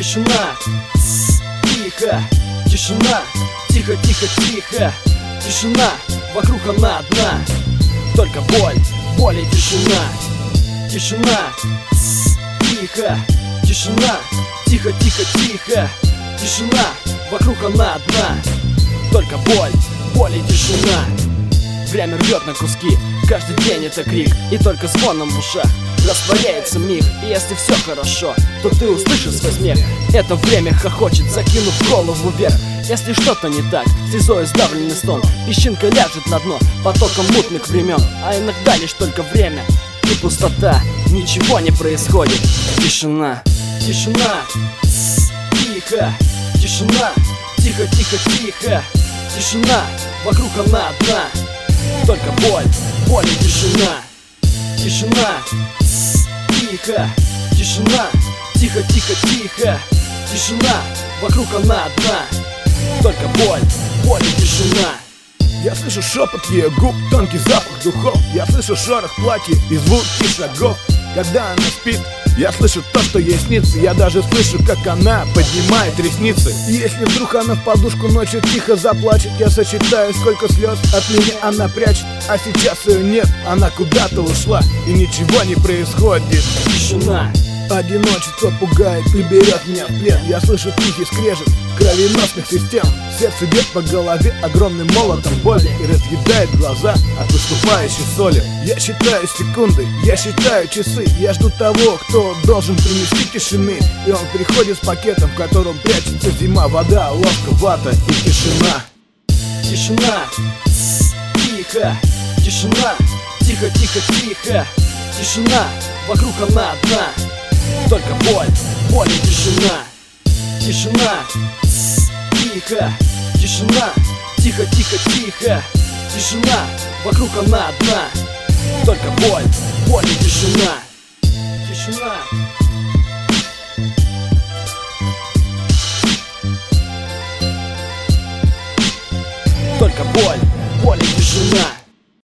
Тишина, тихо, тишина, тихо, тихо, тихо. Тишина, вокруг она одна, только боль, боль и тишина. Тишина, тихо, тишина, тихо, тихо, тихо. Тишина, вокруг она одна, только боль, боль и тишина. Время рвет на куски, каждый день это крик, и только звоном в ушах растворяется миг. И если все хорошо, то ты услышишь свой смех. Это время хохочет, закинув голову вверх. Если что-то не так, слезой сдавленный стон, песчинка ляжет на дно потоком мутных времен. А иногда лишь только время и пустота, ничего не происходит. Тишина, тишина, тихо, тишина, тихо, тихо, тихо. Тишина, вокруг она одна, только боль, боль и тишина. Тишина, тихо, тишина, тихо, тихо, тихо. Тишина, вокруг она одна, только боль, боль и тишина. Я слышу шепот ее губ, тонкий запах духов. Я слышу шорох платья и звуки шагов. Когда она спит, я слышу то, что ей снится. Я даже слышу, как она поднимает ресницы. И если вдруг она в подушку ночью тихо заплачет, я сосчитаю, сколько слез от меня она прячет. А сейчас ее нет, она куда-то ушла, и ничего не происходит. Тишина, одиночество пугает и берет меня в плен. Я слышу тихий скрежет кровеносных систем. Сердце бьет по голове огромным молотом боли и разъедает глаза от выступающей соли. Я считаю секунды, я считаю часы. Я жду того, кто должен принести тишины. И он приходит с пакетом, в котором прячется зима, вода, ложка, вата и тишина. тишина, тихо, тишина, тихо, тихо, тихо. Тишина, вокруг она одна, только боль, боль и тишина. Тишина, тихо, тишина, тихо, тихо, тихо. Тишина, вокруг она одна, только боль, боль и тишина. Тишина. Только боль, боль и тишина.